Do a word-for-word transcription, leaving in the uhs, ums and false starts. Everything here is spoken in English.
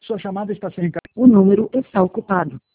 Sua chamada está sendo encaminhada. O número está ocupado.